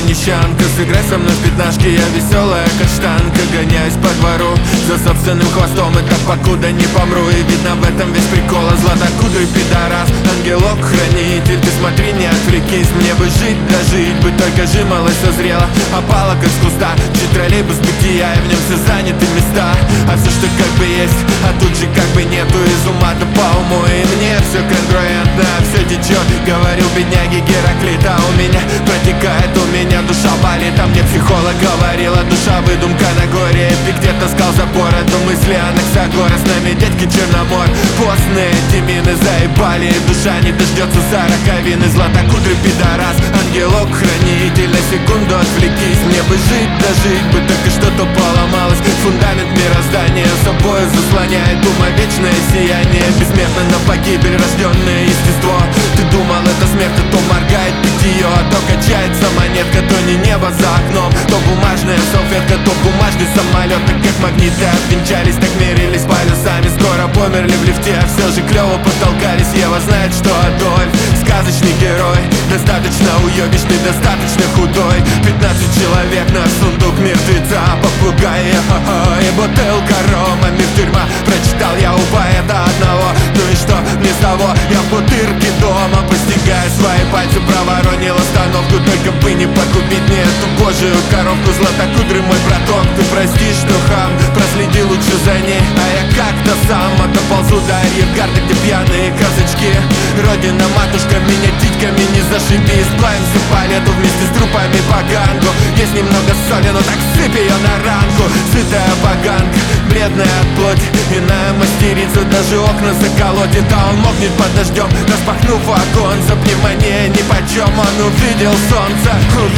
мещанка. Сыграй со мной в пятнашки, я веселая каштанка. Гоняюсь по двору за собственным хвостом, и так покуда не помру. И видно в этом весь прикол, а златокудрый пидорас, ангелок-хранитель. Ты смотри, не отвлекись, мне бы жить, дожить бы, только жимолость созрела, опала как с куста. Чуть троллейбус бытия, и в нем все заняты места. А все, что как бы есть, а тут же как бы нету. Из ума-то по уму, и мне все конгруентно, все течет, говорил бедняги Гераклит. А у меня протекает, у меня душа болит. А мне психолог говорила, душа выдумка на горе. Эпиктет таскал за бороду мысли Анаксагора. С нами дядьки Черномор, постные демины заебали. Душа не дождется за раковины. Златокудрый пидорас, ангелок-хранитель. На секунду отвлекись, мне бы жить, дожить бы, только что-то поломалось. Фундамент мироздания собой заслоняет ума вечное сияние. Бессмертно на погибель рожденное естество. Ты думал, это смерть, а то моргает питье, а то качается монетка, то не небо за окном, то бумажная салфетка, то бумажный самолет. Так как магниты обвенчались, так мерились полюсами. Скоро померли в лифте, а все же клево потолкались. Ева знает, что Адольф сказочный герой, достаточно уебищный, достаточно худой. 15 человек на сундук мертвеца, попугай и бутылка рома. Мир тюрьма, прочитал я у поэта одного. Ну и что мне с того, я в бутырке дома. Постигая свои пальцы, проворонил остановку. Только бы не погубить мне эту божию коровку. Златокудрый мой браток, ты прости, что хам, проследи лучше за ней. А я как-то сам доползу до арьергарда, где пьяные казачки. Родина, матушка, меня титьками не зашиби. Сплавимся по лету вместе с трупами по гангу. Есть немного соли, но так сыпь ее на ранку. Сытая поганка, бледная от плоти, иная мастерица, даже окна заколотит. А он мокнет под дождем, распахнув оконца. Пневмония нипочем, он увидел солнце,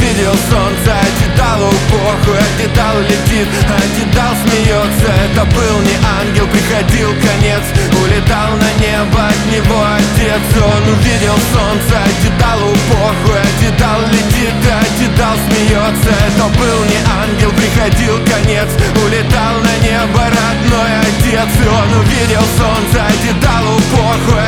а Дедалу похуй, а Дедал летит, а Дедал смеется. Это был не ангел, приходил конец, улетал на небо от него отец. Он увидел солнце, а Дедалу похуй, а Дедал летит, а Дедал смеется. Это был не ангел, приходил конец, улетал на небо родной отец. И он увидел солнце, а Дедалу похуй,